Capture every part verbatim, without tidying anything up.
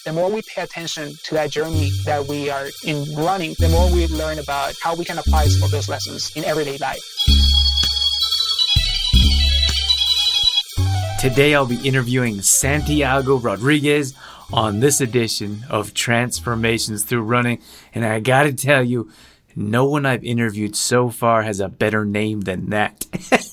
the more we pay attention to that journey that we are in running, the more we learn about how we can apply some of those lessons in everyday life. Today I'll be interviewing Santiago Rodriguez on this edition of Transformations Through Running. And I gotta tell you, no one I've interviewed so far has a better name than that.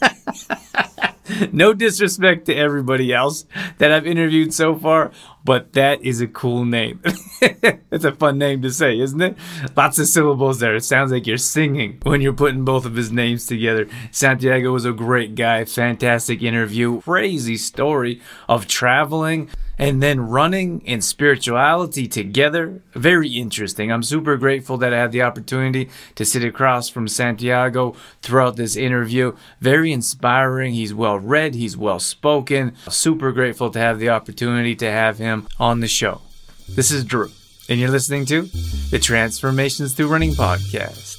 No disrespect to everybody else that I've interviewed so far, but that is a cool name. It's a fun name to say, isn't it? Lots of syllables there. It sounds like you're singing when you're putting both of his names together. Santiago was a great guy, fantastic interview, crazy story of traveling and then running and spirituality together. Very interesting. I'm super grateful that I had the opportunity to sit across from Santiago throughout this interview. Very inspiring. He's well read. He's well spoken. Super grateful to have the opportunity to have him on the show. This is Drew, and you're listening to the Transformations Through Running podcast.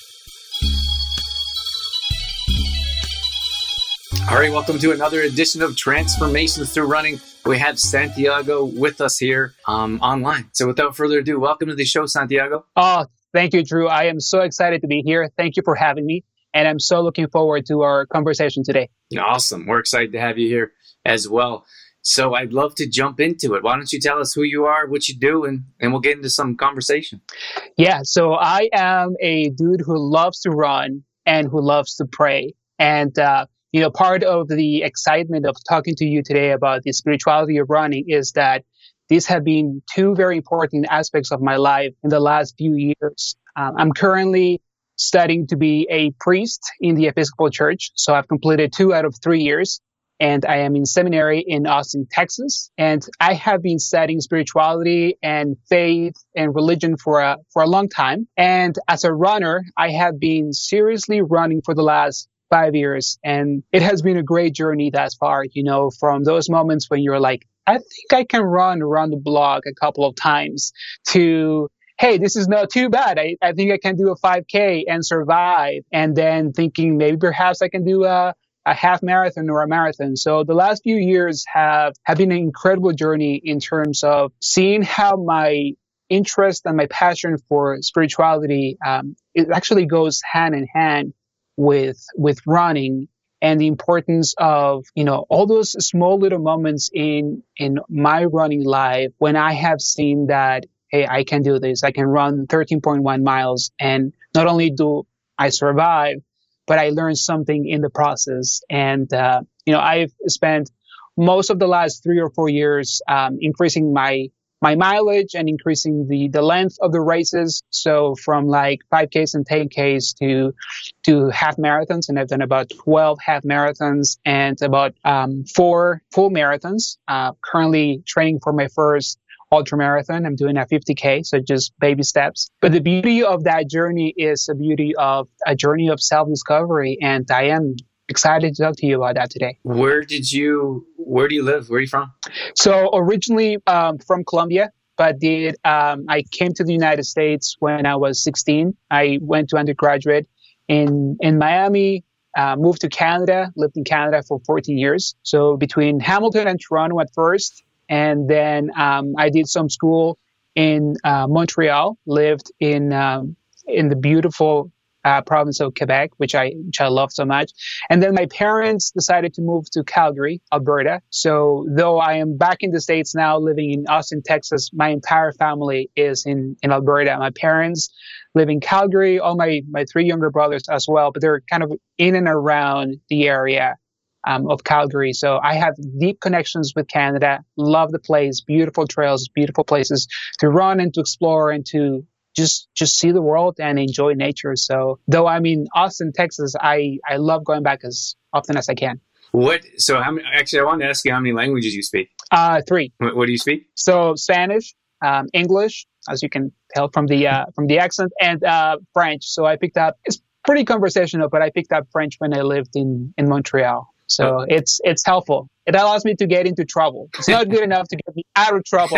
All right, welcome to another edition of Transformations Through Running. We have Santiago with us here um, online. So without further ado, welcome to the show, Santiago. Oh, thank you, Drew. I am so excited to be here. Thank you for having me. And I'm so looking forward to our conversation today. Awesome. We're excited to have you here as well. So I'd love to jump into it. Why don't you tell us who you are, what you do, and, and we'll get into some conversation. Yeah, so I am a dude who loves to run and who loves to pray. And, uh, you know, part of the excitement of talking to you today about the spirituality of running is that these have been two very important aspects of my life in the last few years. Um, I'm currently studying to be a priest in the Episcopal Church. So I've completed two out of three years. And I am in seminary in Austin, Texas. And I have been studying spirituality and faith and religion for a, for a long time. And as a runner, I have been seriously running for the last five years. And it has been a great journey thus far, you know, from those moments when you're like, I think I can run around the block a couple of times to, hey, this is not too bad. I, I think I can do a five K and survive. And then thinking maybe perhaps I can do a a half marathon or a marathon. So the last few years have, have been an incredible journey in terms of seeing how my interest and my passion for spirituality, um, it actually goes hand in hand with, with running and the importance of, you know, all those small little moments in, in my running life when I have seen that, hey, I can do this. I can run thirteen point one miles. And not only do I survive, but I learned something in the process. And, uh, you know, I've spent most of the last three or four years um, increasing my my mileage and increasing the, the length of the races. So from like five Ks and ten Ks to to half marathons. And I've done about twelve half marathons and about um, four full marathons. Uh, currently training for my first ultra marathon. I'm doing a fifty K, so just baby steps. But the beauty of that journey is a beauty of a journey of self-discovery, and I am excited to talk to you about that today. Where did you, where do you live? Where are you from? So originally um, from Colombia, but did um, I came to the United States when I was sixteen. I went to undergraduate in in Miami. Uh, moved to Canada, lived in Canada for fourteen years. So between Hamilton and Toronto at first. And then um, I did some school in uh, Montreal, lived in um, in the beautiful uh, province of Quebec, which I which I love so much. And then my parents decided to move to Calgary, Alberta. So though I am back in the States now, living in Austin, Texas, my entire family is in, in Alberta. My parents live in Calgary, all my, my three younger brothers as well, but they're kind of in and around the area Um, of Calgary. So I have deep connections with Canada, love the place, beautiful trails, beautiful places to run and to explore and to just just see the world and enjoy nature. So though I'm in Austin, Texas, I, I love going back as often as I can. What? So how many, actually, I wanted to ask you how many languages you speak. Uh, three. What, what do you speak? So Spanish, um, English, as you can tell from the uh, from the accent, and uh, French. So I picked up, it's pretty conversational, but I picked up French when I lived in, in Montreal. So oh. it's it's helpful. It allows me to get into trouble. It's not good enough to get me out of trouble, but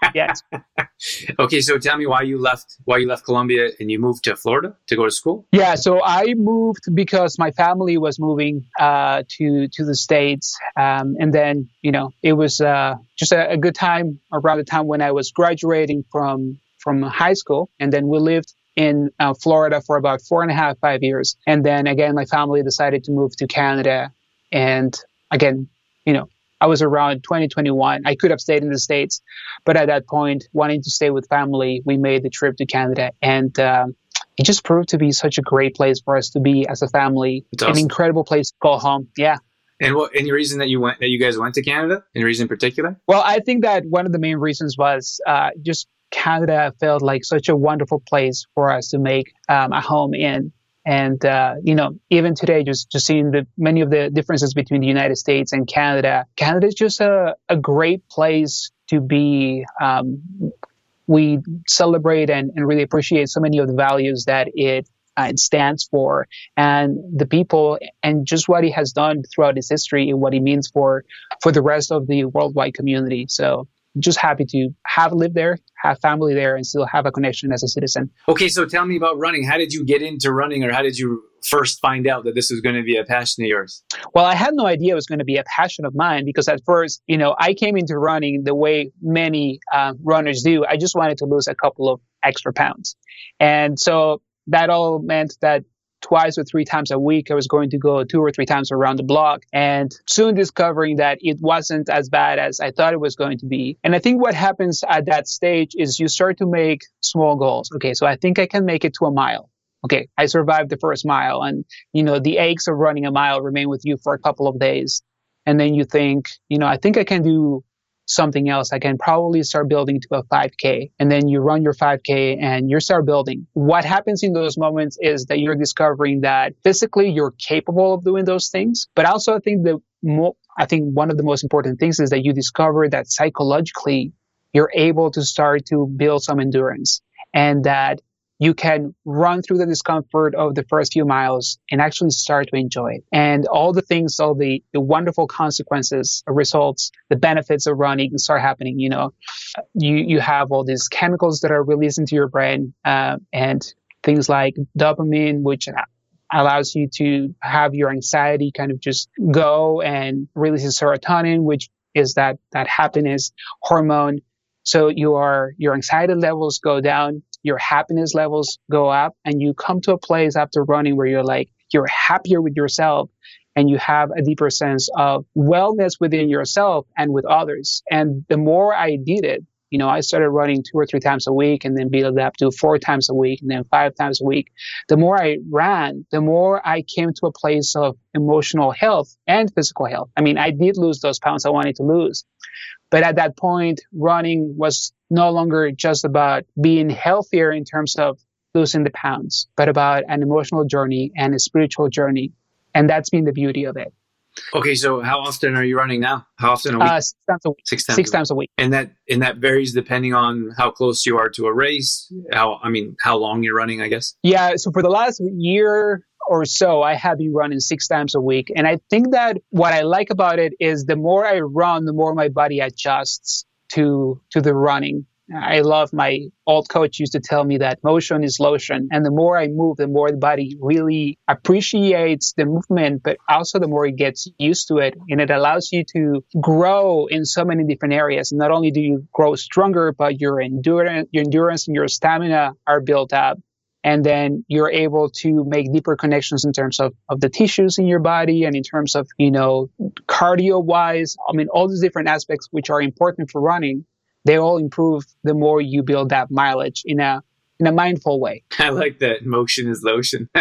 Yes. Okay, so tell me why you left why you left Colombia and you moved to Florida to go to school? Yeah, so I moved because my family was moving uh, to to the States, um, and then you know it was uh, just a, a good time around the time when I was graduating from from high school, and then we lived in uh, Florida for about four and a half five years, and then again my family decided to move to Canada, and again you know I was around twenty twenty-one. I could have stayed in the States, but at that point, wanting to stay with family, we made the trip to Canada, and um, it just proved to be such a great place for us to be as a family. It's awesome. An incredible place to call home. Yeah. And what? Any reason that you went? That you guys went to Canada? Any reason in particular? Well, I think that one of the main reasons was uh, just Canada felt like such a wonderful place for us to make um, a home in. And, uh, you know, even today, just, just seeing the many of the differences between the United States and Canada, Canada is just a, a great place to be. Um, we celebrate and, and really appreciate so many of the values that it, uh, it stands for, and the people, and just what it has done throughout its history and what it means for, for the rest of the worldwide community. So just happy to have lived there, have family there, and still have a connection as a citizen. Okay, so tell me about running. How did you get into running, or how did you first find out that this was going to be a passion of yours? Well, I had no idea it was going to be a passion of mine, because at first, you know, I came into running the way many uh, runners do. I just wanted to lose a couple of extra pounds. And so that all meant that twice or three times a week, I was going to go two or three times around the block, and soon discovering that it wasn't as bad as I thought it was going to be. And I think what happens at that stage is you start to make small goals. Okay, so I think I can make it to a mile. Okay, I survived the first mile, and, you know, the aches of running a mile remain with you for a couple of days. And then you think, you know, I think I can do something else. I can probably start building to a five K. And then you run your five K and you start building. What happens in those moments is that you're discovering that physically you're capable of doing those things. But also I think the mo- I think one of the most important things is that you discover that psychologically you're able to start to build some endurance, and that you can run through the discomfort of the first few miles and actually start to enjoy it. And all the things, all the, the wonderful consequences, results, the benefits of running start happening. You know, you, you have all these chemicals that are released into your brain, uh, and things like dopamine, which allows you to have your anxiety kind of just go, and releases serotonin, which is that, that happiness hormone. So your, your anxiety levels go down, your happiness levels go up, and you come to a place after running where you're like, you're happier with yourself, and you have a deeper sense of wellness within yourself and with others. And the more I did it, you know, I started running two or three times a week, and then built up to four times a week, and then five times a week. The more I ran, the more I came to a place of emotional health and physical health. I mean, I did lose those pounds I wanted to lose. But at that point, running was no longer just about being healthier in terms of losing the pounds, but about an emotional journey and a spiritual journey. And that's been the beauty of it. Okay, so how often are you running now? How often a week? Uh, six times a week. Six times. Six a times a week. And that and that varies depending on how close you are to a race. How I mean, how long you're running, I guess. Yeah. So for the last year or so, I have been running six times a week, and I think that what I like about it is the more I run, the more my body adjusts to to the running. I love, my old coach used to tell me that motion is lotion. And the more I move, the more the body really appreciates the movement, but also the more it gets used to it. And it allows you to grow in so many different areas. Not only do you grow stronger, but your endurance, your endurance and your stamina are built up. And then you're able to make deeper connections in terms of, of the tissues in your body, and in terms of, you know, cardio wise. I mean, all these different aspects which are important for running, they all improve the more you build that mileage in a in a mindful way. I like that. Motion is lotion.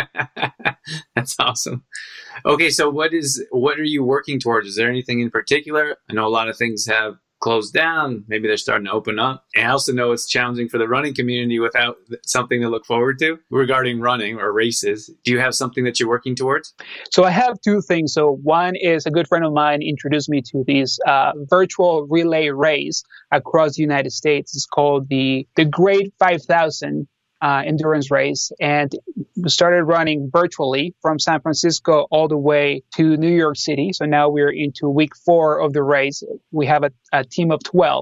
That's awesome. Okay, so what is what are you working towards? Is there anything in particular? I know a lot of things have closed down. Maybe they're starting to open up. And I also know it's challenging for the running community without something to look forward to regarding running or races. Do you have something that you're working towards? So I have two things. So one is, a good friend of mine introduced me to this uh, virtual relay race across the United States. It's called the, the Great five thousand uh, Endurance Race. And we started running virtually from San Francisco all the way to New York City. So now we're into week four of the race. We have a, a team of twelve.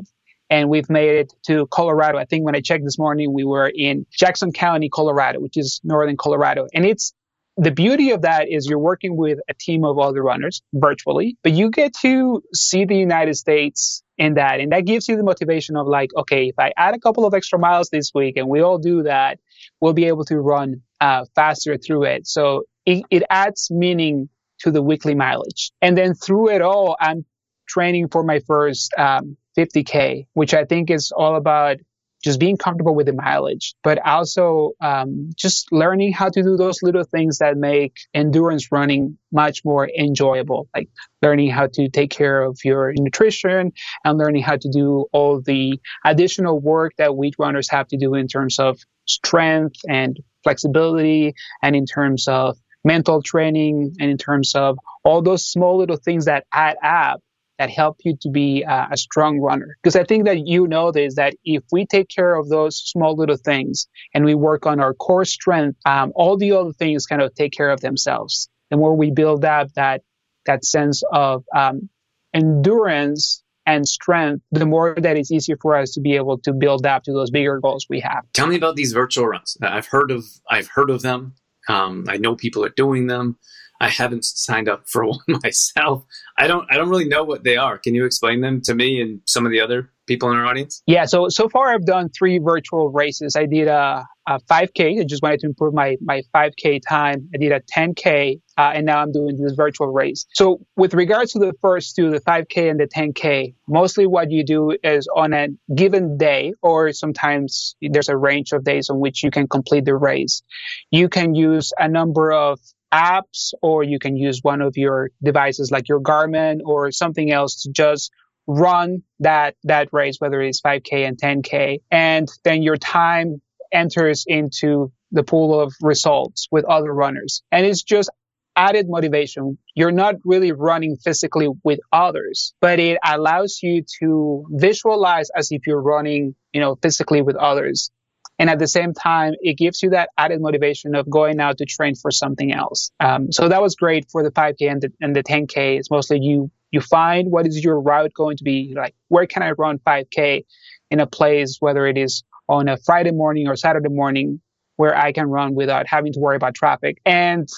and we've made it to Colorado. I think when I checked this morning, we were in Jackson County, Colorado, which is northern Colorado. And it's the beauty of that is you're working with a team of other runners virtually, but you get to see the United States in that. And that gives you the motivation of like, okay, if I add a couple of extra miles this week and we all do that, we'll be able to run uh, faster through it. So it, it adds meaning to the weekly mileage. And then through it all, I'm training for my first um, fifty K, which I think is all about just being comfortable with the mileage, but also um, just learning how to do those little things that make endurance running much more enjoyable, like learning how to take care of your nutrition and learning how to do all the additional work that we runners have to do in terms of strength and flexibility and in terms of mental training and in terms of all those small little things that add up that help you to be uh, a strong runner. Because I think that you know this, that if we take care of those small little things and we work on our core strength, um, all the other things kind of take care of themselves. The more we build up that that sense of um, endurance and strength, the more that it's easier for us to be able to build up to those bigger goals we have. Tell me about these virtual runs. I've heard of I've heard of them. Um, I know people are doing them. I haven't signed up for one myself. I don't I don't really know what they are. Can you explain them to me and some of the other people in our audience? Yeah, so so far I've done three virtual races. I did a, a five K. I just wanted to improve my, my five K time. I did a ten K, uh, and now I'm doing this virtual race. So with regards to the first two, the five K and the ten K, mostly what you do is on a given day, or sometimes there's a range of days on which you can complete the race. You can use a number of apps, or you can use one of your devices like your Garmin or something else to just run that that race, whether it's five K and ten K, and then your time enters into the pool of results with other runners. And it's just added motivation. You're not really running physically with others, but it allows you to visualize as if you're running, you know, physically with others. And at the same time, it gives you that added motivation of going out to train for something else. Um, so that was great for the five K and the, and the ten K. It's mostly you you find what is your route going to be, like where can I run five K in a place, whether it is on a Friday morning or Saturday morning, where I can run without having to worry about traffic. And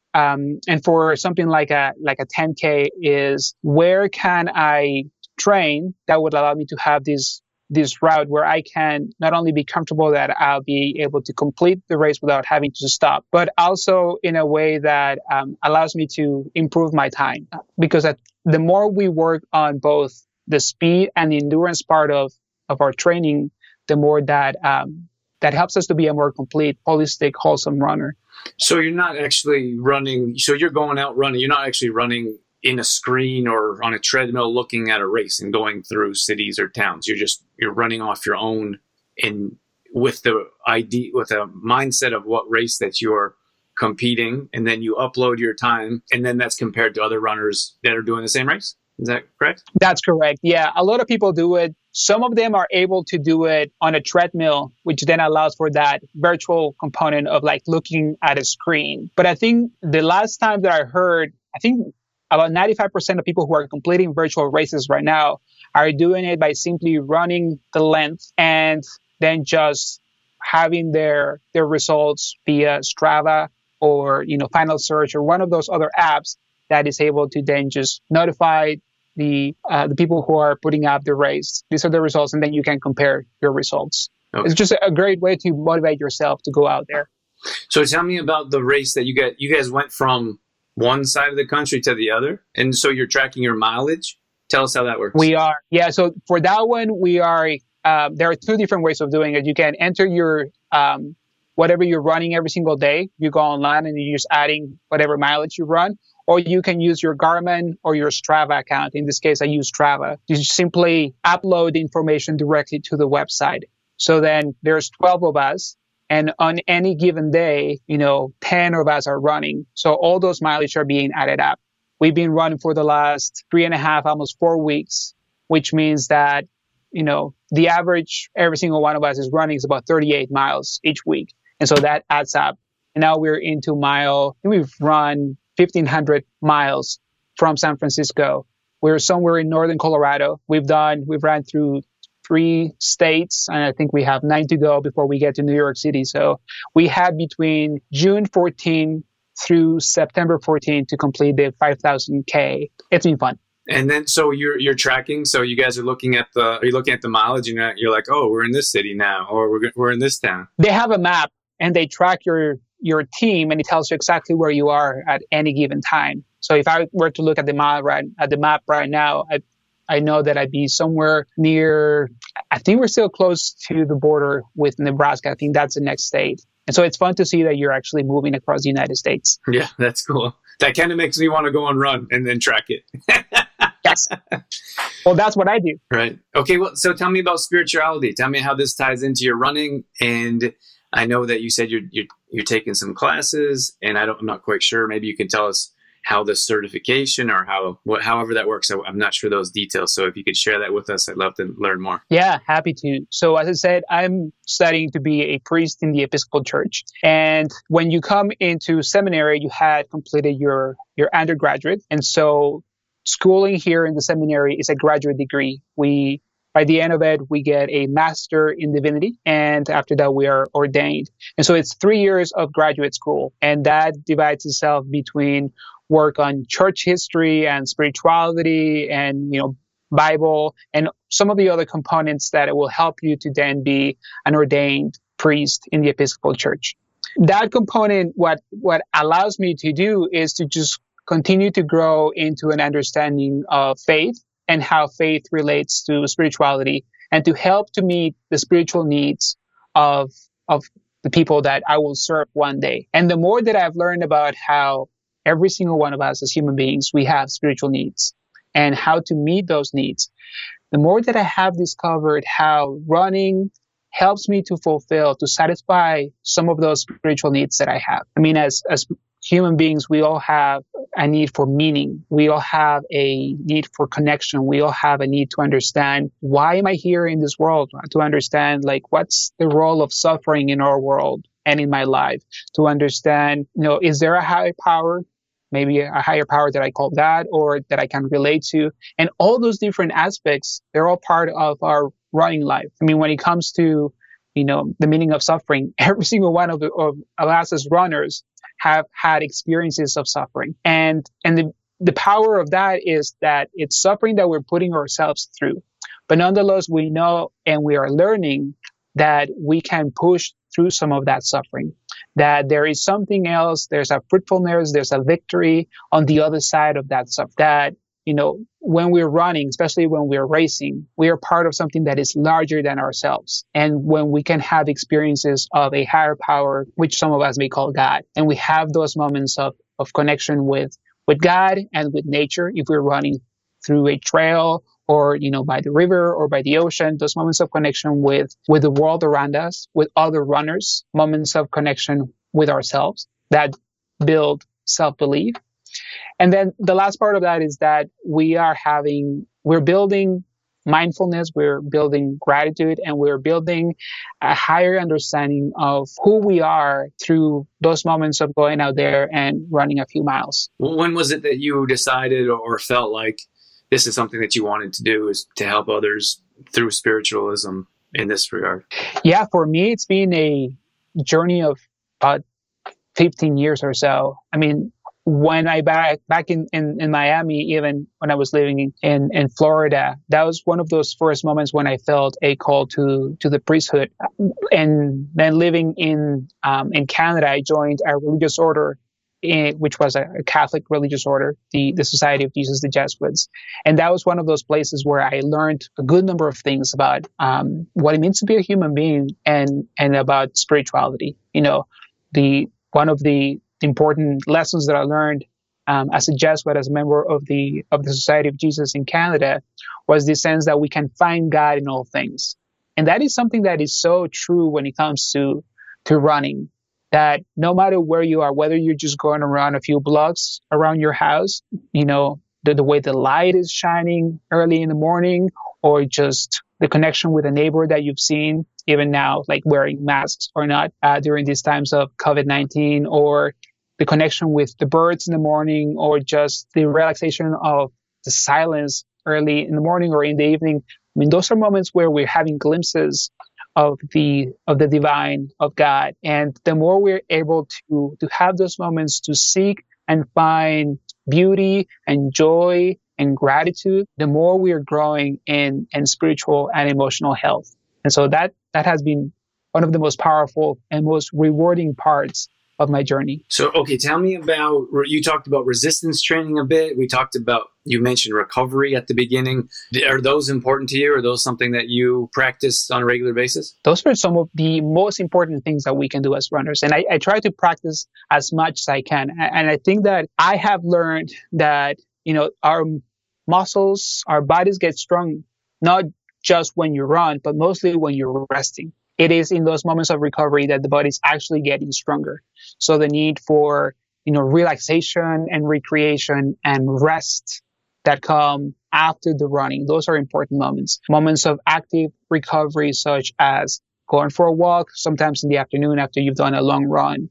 um, and for something like a like a ten K is where can I train that would allow me to have this this route where I can not only be comfortable that I'll be able to complete the race without having to stop, but also in a way that um, allows me to improve my time. Because at, the more we work on both the speed and the endurance part of, of our training, the more that um, that helps us to be a more complete, holistic, wholesome runner. So you're not actually running, so you're going out running, you're not actually running in a screen or on a treadmill looking at a race and going through cities or towns. You're just, you're running off your own and with the idea, with a mindset of what race that you're competing, and then you upload your time, and then that's compared to other runners that are doing the same race. Is that correct? That's correct. Yeah, a lot of people do it. Some of them are able to do it on a treadmill, which then allows for that virtual component of like looking at a screen. But I think the last time that I heard, I think about ninety-five percent of people who are completing virtual races right now are doing it by simply running the length and then just having their their results via Strava or, you know, Final Search or one of those other apps that is able to then just notify the uh, the people who are putting up the race. These are the results, and then you can compare your results. Okay. It's just a great way to motivate yourself to go out there. So tell me about the race that you get. You guys went from one side of the country to the other, and so you're tracking your mileage. Tell us how that works. We are, yeah. So for that one, we are. Uh, there are two different ways of doing it. You can enter your um, whatever you're running every single day. You go online and you're just adding whatever mileage you run, or you can use your Garmin or your Strava account. In this case, I use Strava. You just simply upload the information directly to the website. So then there's twelve of us. And on any given day, you know, ten of us are running. So all those mileage are being added up. We've been running for the last three and a half, almost four weeks, which means that, you know, the average, every single one of us is running is about thirty-eight miles each week. And so that adds up. And now we're into mile, we've run fifteen hundred miles from San Francisco. We're somewhere in northern Colorado. We've done, we've ran through three states, and I think we have nine to go before we get to New York City. So we had between June fourteenth through September fourteenth to complete the five thousand K. It's been fun. And then, so you're you're tracking. So you guys are looking at the are you looking at the mileage, and you're, you're like, oh, we're in this city now, or we're we're in this town. They have a map, and they track your your team, and it tells you exactly where you are at any given time. So if I were to look at the map right at the map right now, I I know that I'd be somewhere near. I think we're still close to the border with Nebraska. I think that's the next state. And so it's fun to see that you're actually moving across the United States. Yeah, that's cool. That kind of makes me want to go and run and then track it. Yes. Well, that's what I do. Right. Okay. Well, so tell me about spirituality. Tell me how this ties into your running. And I know that you said you're you're, you're taking some classes, and I don't, I'm not quite sure. Maybe you can tell us how the certification or how, what, however that works. I, I'm not sure those details. So if you could share that with us, I'd love to learn more. Yeah, happy to. So as I said, I'm studying to be a priest in the Episcopal Church. And when you come into seminary, you had completed your, your undergraduate. And so schooling here in the seminary is a graduate degree. We, by the end of it, we get a master in divinity. And after that, we are ordained. And so it's three years of graduate school. And that divides itself between work on church history and spirituality and, you know, Bible and some of the other components that it will help you to then be an ordained priest in the Episcopal Church. That component, what, what allows me to do is to just continue to grow into an understanding of faith and how faith relates to spirituality, and to help to meet the spiritual needs of, of the people that I will serve one day. And the more that I've learned about how every single one of us as human beings, we have spiritual needs and how to meet those needs, the more that I have discovered how running helps me to fulfill, to satisfy some of those spiritual needs that I have. I mean, as, as human beings, we all have a need for meaning. We all have a need for connection. We all have a need to understand, why am I here in this world? To understand, like, what's the role of suffering in our world and in my life? To understand, you know, is there a higher power? Maybe a higher power that I call God or that I can relate to. And all those different aspects, they're all part of our running life. I mean, when it comes to, you know, the meaning of suffering, every single one of, the, of, of us as runners have had experiences of suffering. And, and the, the power of that is that it's suffering that we're putting ourselves through. But nonetheless, we know and we are learning that we can push through some of that suffering, that there is something else, there's a fruitfulness, there's a victory on the other side of that stuff. That, you know, when we're running, especially when we're racing, we are part of something that is larger than ourselves. And when we can have experiences of a higher power, which some of us may call God, and we have those moments of, of connection with, with God and with nature, if we're running through a trail or, you know, by the river or by the ocean, those moments of connection with, with the world around us, with other runners, moments of connection with ourselves that build self-belief. And then the last part of that is that we are having, we're building mindfulness, we're building gratitude, and we're building a higher understanding of who we are through those moments of going out there and running a few miles. Well, when was it that you decided or felt like this is something that you wanted to do, is to help others through spiritualism in this regard? Yeah, for me, it's been a journey of about fifteen years or so. I mean, when I back back in, in, in Miami, even when I was living in, in Florida, that was one of those first moments when I felt a call to, to the priesthood. And then living in um, in Canada, I joined a religious order, in, which was a, a Catholic religious order, the, the Society of Jesus, the Jesuits. And that was one of those places where I learned a good number of things about um, what it means to be a human being and, and about spirituality. You know, the one of the important lessons that I learned um, as a Jesuit, as a member of the of the Society of Jesus in Canada, was the sense that we can find God in all things. And that is something that is so true when it comes to to running, that no matter where you are, whether you're just going around a few blocks around your house, you know, the, the way the light is shining early in the morning, or just the connection with a neighbor that you've seen, even now, like wearing masks or not uh, during these times of COVID nineteen, or the connection with the birds in the morning, or just the relaxation of the silence early in the morning or in the evening, mean, those are moments where we're having glimpses of the of the divine, of God. And the more we're able to to have those moments to seek and find beauty and joy and gratitude, the more we are growing in, in spiritual and emotional health. And so that that has been one of the most powerful and most rewarding parts of my journey. So, okay, tell me about, you talked about resistance training a bit. We talked about, you mentioned recovery at the beginning. Are those important to you? Are those something that you practice on a regular basis? Those are some of the most important things that we can do as runners. And I, I try to practice as much as I can. And I think that I have learned that, you know, our muscles, our bodies get strong, not just when you run, but mostly when you're resting. It is in those moments of recovery that the body's actually getting stronger. So the need for, you know, relaxation and recreation and rest that come after the running, those are important moments. Moments of active recovery, such as going for a walk, sometimes in the afternoon after you've done a long run,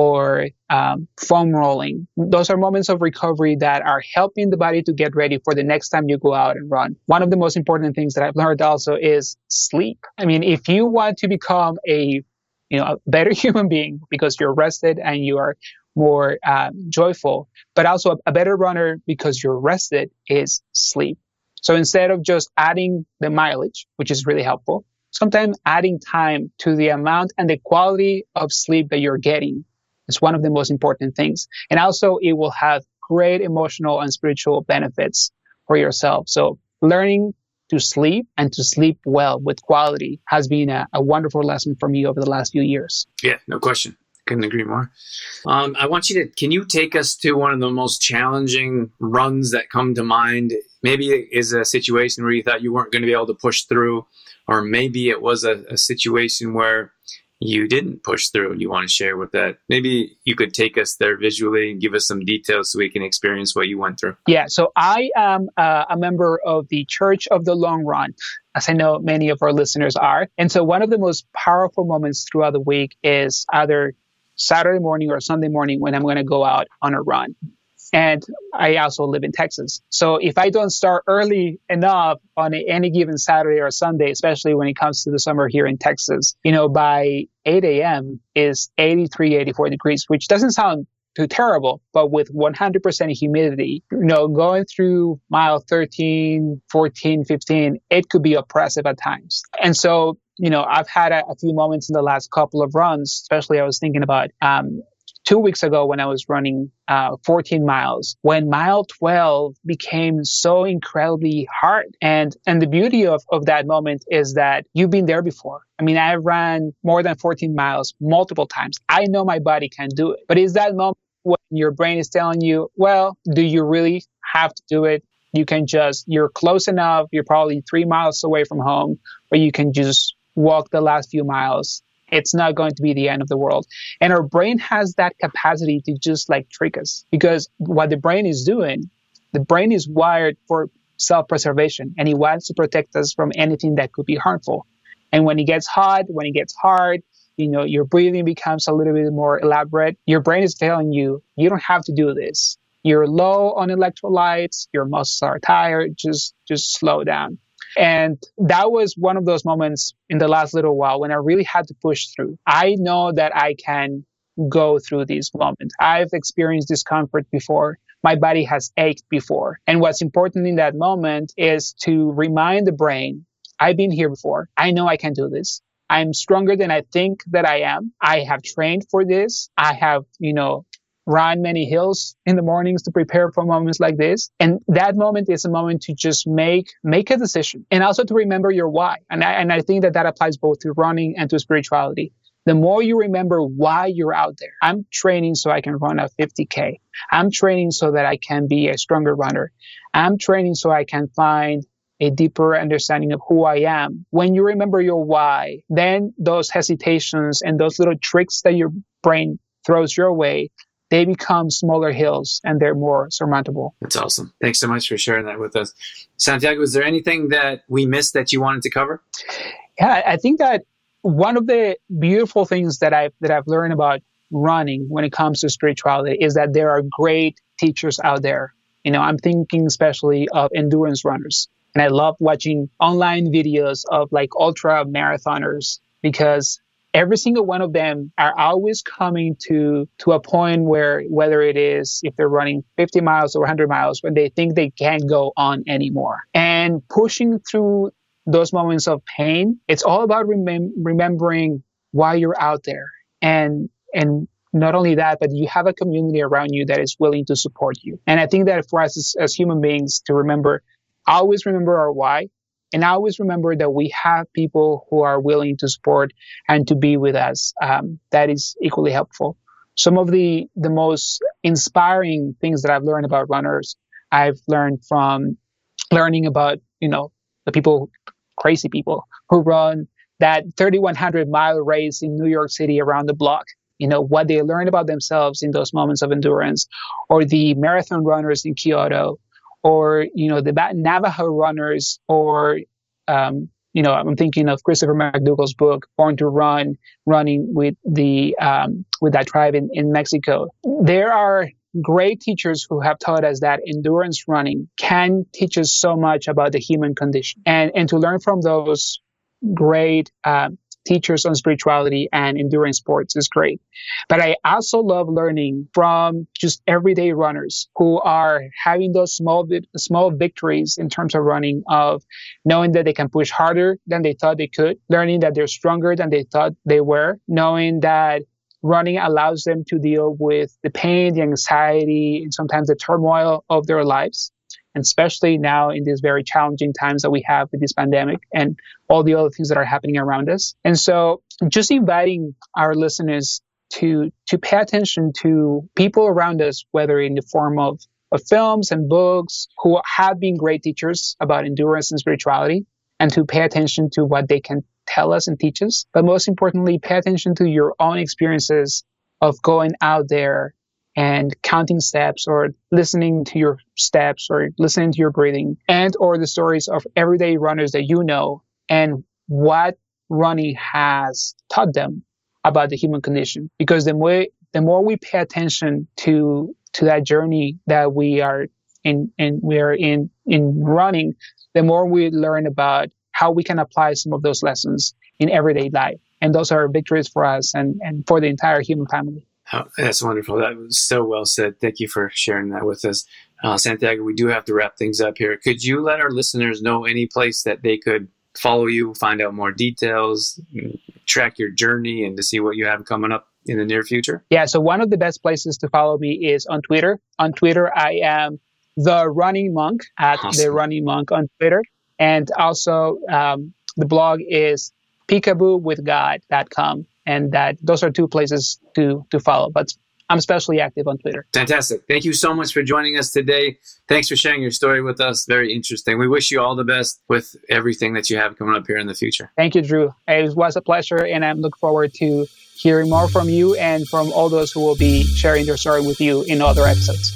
or um, foam rolling. Those are moments of recovery that are helping the body to get ready for the next time you go out and run. One of the most important things that I've learned also is sleep. I mean, if you want to become a, you know, a better human being because you're rested and you are more uh, joyful, but also a, a better runner because you're rested, is sleep. So instead of just adding the mileage, which is really helpful, sometimes adding time to the amount and the quality of sleep that you're getting is one of the most important things. And also, it will have great emotional and spiritual benefits for yourself. So learning to sleep and to sleep well with quality has been a, a wonderful lesson for me over the last few years. Yeah, no question. Couldn't agree more. Um, I want you to, can you take us to one of the most challenging runs that come to mind? Maybe it is a situation where you thought you weren't going to be able to push through, or maybe it was a, a situation where you didn't push through and you want to share with that. Maybe you could take us there visually and give us some details so we can experience what you went through. Yeah, so I am uh, a member of the Church of the Long Run, as I know many of our listeners are. And so one of the most powerful moments throughout the week is either Saturday morning or Sunday morning when I'm going to go out on a run. And I also live in Texas. So if I don't start early enough on any given Saturday or Sunday, especially when it comes to the summer here in Texas, you know, by eight a.m. is eighty-three, eighty-four degrees, which doesn't sound too terrible, but with one hundred percent humidity, you know, going through mile thirteen, fourteen, fifteen, it could be oppressive at times. And so, you know, I've had a, a few moments in the last couple of runs, especially I was thinking about, um, Two weeks ago when I was running uh, fourteen miles, when mile twelve became so incredibly hard. And and the beauty of, of that moment is that you've been there before. I mean, I ran more than fourteen miles multiple times. I know my body can do it. But it's that moment when your brain is telling you, well, do you really have to do it? You can just, you're close enough. You're probably three miles away from home, or you can just walk the last few miles. It's not going to be the end of the world. And our brain has that capacity to just like trick us, because what the brain is doing, the brain is wired for self-preservation, and it wants to protect us from anything that could be harmful. And when it gets hot, when it gets hard, you know, your breathing becomes a little bit more elaborate. Your brain is telling you, you don't have to do this. You're low on electrolytes. Your muscles are tired. Just, just slow down. And that was one of those moments in the last little while when I really had to push through. I know that I can go through these moments. I've experienced discomfort before. My body has ached before. And what's important in that moment is to remind the brain, I've been here before. I know I can do this. I'm stronger than I think that I am. I have trained for this. I have, you know, run many hills in the mornings to prepare for moments like this. And that moment is a moment to just make make a decision, and also to remember your why. And I, and I think that that applies both to running and to spirituality. The more you remember why you're out there, I'm training so I can run a fifty K. I'm training so that I can be a stronger runner. I'm training so I can find a deeper understanding of who I am. When you remember your why, then those hesitations and those little tricks that your brain throws your way, they become smaller hills and they're more surmountable. That's awesome. Thanks so much for sharing that with us. Santiago, is there anything that we missed that you wanted to cover? Yeah, I think that one of the beautiful things that I've, that I've learned about running when it comes to spirituality is that there are great teachers out there. You know, I'm thinking especially of endurance runners. And I love watching online videos of like ultra marathoners because every single one of them are always coming to, to a point where, whether it is if they're running fifty miles or one hundred miles, when they think they can't go on anymore. And pushing through those moments of pain, it's all about remem- remembering why you're out there. And, and not only that, but you have a community around you that is willing to support you. And I think that for us as, as human beings to remember, always remember our why. And always remember that we have people who are willing to support and to be with us. Um, that is equally helpful. Some of the, the most inspiring things that I've learned about runners, I've learned from learning about, you know, the people, crazy people who run that thirty-one hundred mile race in New York City around the block. You know, what they learn about themselves in those moments of endurance, or the marathon runners in Kyoto, or, you know, the Navajo runners, or, um, you know, I'm thinking of Christopher McDougall's book, Born to Run, running with the um, with that tribe in, in Mexico. There are great teachers who have taught us that endurance running can teach us so much about the human condition. And, and to learn from those great uh, teachers on spirituality and endurance sports is great. But I also love learning from just everyday runners who are having those small small victories in terms of running, of knowing that they can push harder than they thought they could, learning that they're stronger than they thought they were, knowing that running allows them to deal with the pain, the anxiety, and sometimes the turmoil of their lives. And especially now in these very challenging times that we have with this pandemic and all the other things that are happening around us. And so just inviting our listeners to to pay attention to people around us, whether in the form of, of films and books, who have been great teachers about endurance and spirituality, and to pay attention to what they can tell us and teach us. But most importantly, pay attention to your own experiences of going out there and counting steps, or listening to your steps, or listening to your breathing, and or the stories of everyday runners that you know, and what running has taught them about the human condition. Because the more the more we pay attention to to that journey that we are in, and we are in in running, the more we learn about how we can apply some of those lessons in everyday life. And those are victories for us and, and for the entire human family. Oh, that's wonderful. That was so well said. Thank you for sharing that with us. Uh, Santiago, we do have to wrap things up here. Could you let our listeners know any place that they could follow you, find out more details, track your journey, and to see what you have coming up in the near future? Yeah, so one of the best places to follow me is on Twitter. On Twitter, I am The Running Monk, at awesome. The Running Monk on Twitter. And also um, the blog is peekaboo with god dot com. And that those are two places to, to follow. But I'm especially active on Twitter. Fantastic. Thank you so much for joining us today. Thanks for sharing your story with us. Very interesting. We wish you all the best with everything that you have coming up here in the future. Thank you, Drew. It was a pleasure, and I look forward to hearing more from you and from all those who will be sharing their story with you in other episodes.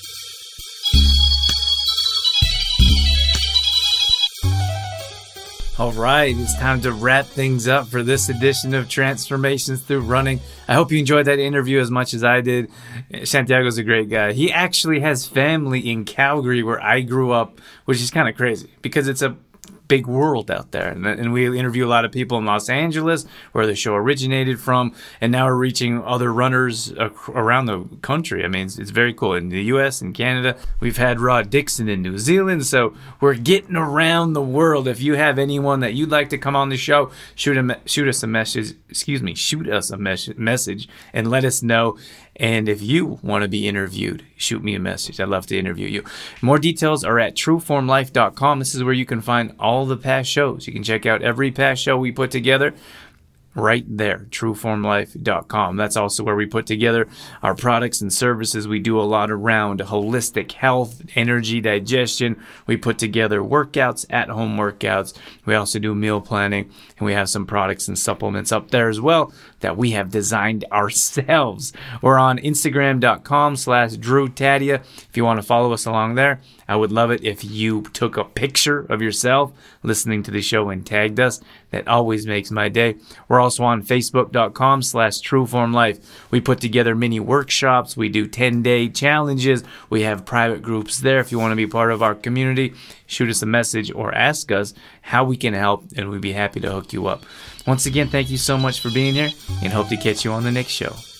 All right, it's time to wrap things up for this edition of Transformations Through Running. I hope you enjoyed that interview as much as I did. Santiago's a great guy. He actually has family in Calgary, where I grew up, which is kind of crazy because it's a big world out there. And, and we interview a lot of people in Los Angeles, where the show originated from, and now we're reaching other runners ac- around the country. I mean, it's, it's very cool. In the U S and Canada, we've had Rod Dixon in New Zealand, so we're getting around the world. If you have anyone that you'd like to come on the show, shoot a, shoot us a message, excuse me, shoot us a mes- message and let us know. And if you want to be interviewed, shoot me a message. I'd love to interview you. More details are at true form life dot com. This is where you can find all the past shows. You can check out every past show we put together right there, true form life dot com. That's also where we put together our products and services. We do a lot around holistic health, energy, digestion. We put together workouts, at-home workouts. We also do meal planning, and we have some products and supplements up there as well that we have designed ourselves. We're on Instagram dot com slash Drew Tadia. If you want to follow us along there, I would love it if you took a picture of yourself listening to the show and tagged us. That always makes my day. We're also on facebook.com slash trueformlife. We put together mini workshops. We do ten-day challenges. We have private groups there. If you want to be part of our community, shoot us a message or ask us how we can help, and we'd be happy to hook you up. Once again, thank you so much for being here, and hope to catch you on the next show.